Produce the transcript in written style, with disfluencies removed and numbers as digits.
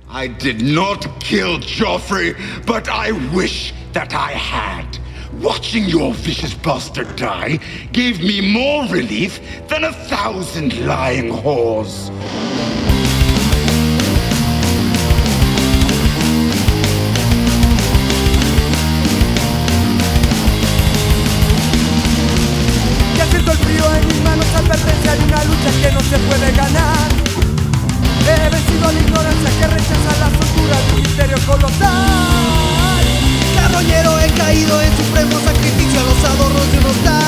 I did not kill Joffrey, but I wish that I had. Watching your vicious bastard die gave me more relief than 1,000 lying whores. Ya siento el frío en mis manos, advertencia de una lucha que no se puede ganar. He vencido la ignorancia que rechaza la soltura de un misterio colosal. Carroñero, he caído en supremo sacrificio a los adornos de un hostal.